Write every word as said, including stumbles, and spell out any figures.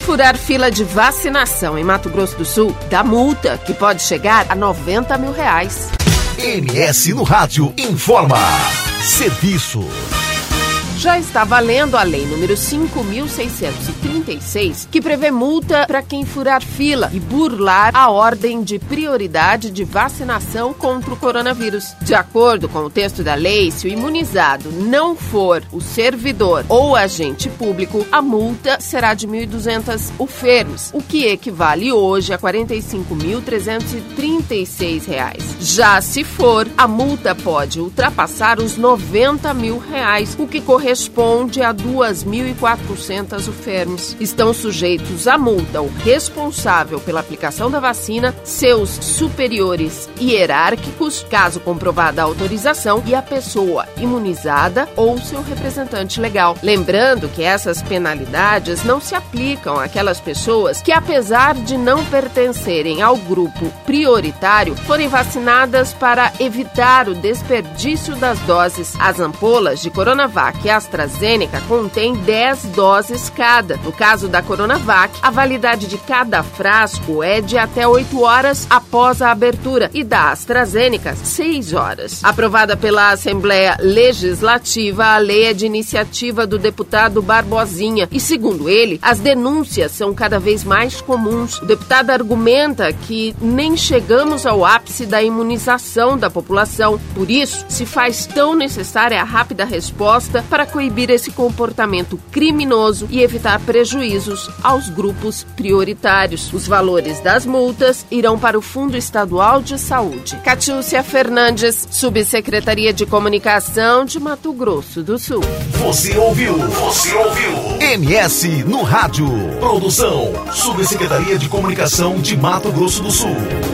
furar fila de vacinação em Mato Grosso do Sul dá multa, que pode chegar a noventa mil reais. M S no Rádio informa. Serviço. Já está valendo a Lei número cinco mil seiscentos e trinta e seis, que prevê multa para quem furar fila e burlar a ordem de prioridade de vacinação contra o coronavírus. De acordo com o texto da lei, se o imunizado não for o servidor ou agente público, a multa será de mil e duzentos U F E R Ms, o que equivale hoje a quarenta e cinco mil trezentos e trinta e seis reais. Já se for, a multa pode ultrapassar os noventa mil reais, o que corresponde corresponde a duas mil e quatrocentas U F E R Ms. Estão sujeitos à multa o responsável pela aplicação da vacina, seus superiores hierárquicos, caso comprovada a autorização, e a pessoa imunizada ou seu representante legal. Lembrando que essas penalidades não se aplicam àquelas pessoas que, apesar de não pertencerem ao grupo prioritário, forem vacinadas para evitar o desperdício das doses. As ampolas de Coronavac e AstraZeneca contém dez doses cada. No caso da Coronavac, a validade de cada frasco é de até oito horas após a abertura e da AstraZeneca, seis horas. Aprovada pela Assembleia Legislativa, a lei é de iniciativa do deputado Barbosinha e, segundo ele, as denúncias são cada vez mais comuns. O deputado argumenta que nem chegamos ao ápice da imunização da população. Por isso, se faz tão necessária a rápida resposta para coibir esse comportamento criminoso e evitar prejuízos aos grupos prioritários. Os valores das multas irão para o Fundo Estadual de Saúde. Catiúcia Fernandes, Subsecretaria de Comunicação de Mato Grosso do Sul. Você ouviu? Você ouviu? M S no Rádio. Produção, Subsecretaria de Comunicação de Mato Grosso do Sul.